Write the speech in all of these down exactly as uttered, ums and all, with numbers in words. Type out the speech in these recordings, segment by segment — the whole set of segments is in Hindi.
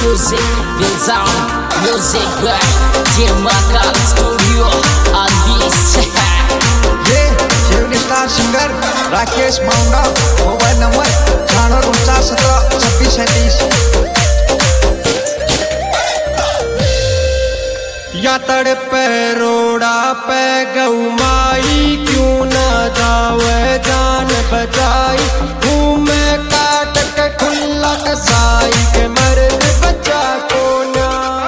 Music, Bill Sound, Music by Jimaka Studio on this. ये Shivani star singer Rakesh Maunda. Mobile number अठानवे उनचास सत्रह छब्बीस सैंतीस। या तड़पे रोड़ा पे गौ माई, क्यों न जावे जान बचाई। हूँ मैं काट के खुला कसाई के मर्द बचा को ना।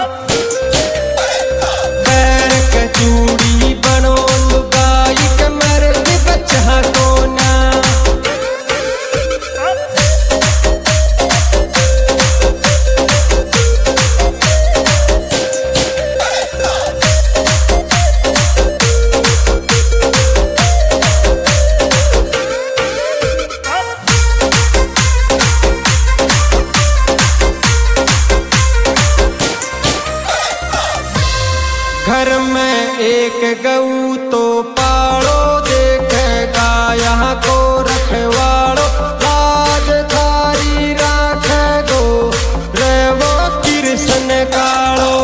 पैर के चूड़ी बनो लुगाई के मर्द बचा को ना। घर में एक गऊ तो पालो, देखेगा यहाँ को रखवाड़ो। लाज थारी राख गो रे वो कृष्ण कालो।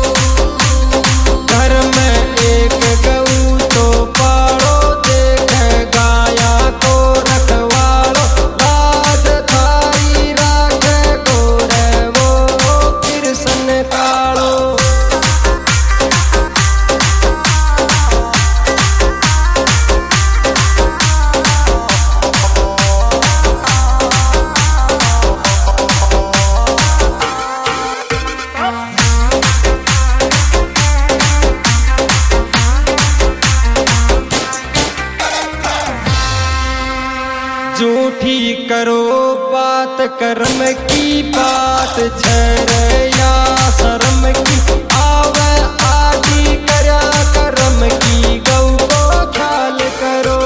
घर में एक गऊ तो पालो, देखेगा यहाँ को रखवाड़ो। लाज थारी राख गो रे वो कृष्ण कालो। झूठी करो बात कर्म की, बात छरे या शर्म की। आवे आदि करया कर्म की, गौ को ख्याल करो।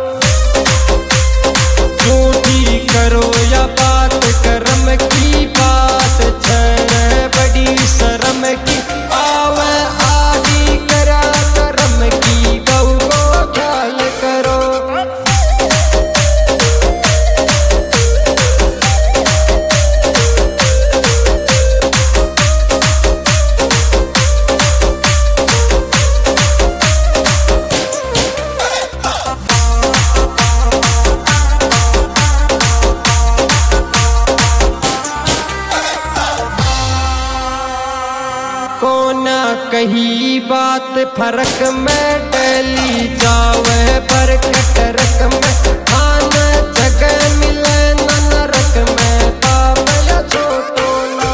झूठी करो या बात कर्म की, बात छरे बड़ी शर्म की। आवे आदि करया कर्म की, गौ को ख्याल करो। कोना कही बात फरक में, डली जावे पर कटरक में। खाना जगह मिले न नरक में, बाप यो छोटो ना।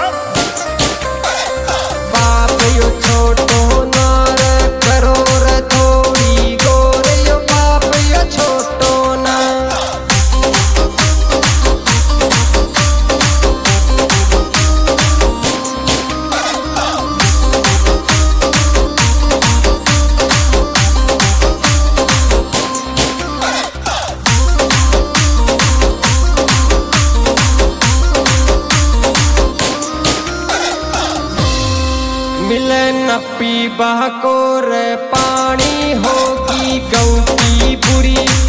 बाप यो छोटो ना रे, करो रे थोड़ी गोर यो बाप यो छोटो ना। मिले न पीबा को रे पानी, होगी गौ की बुरी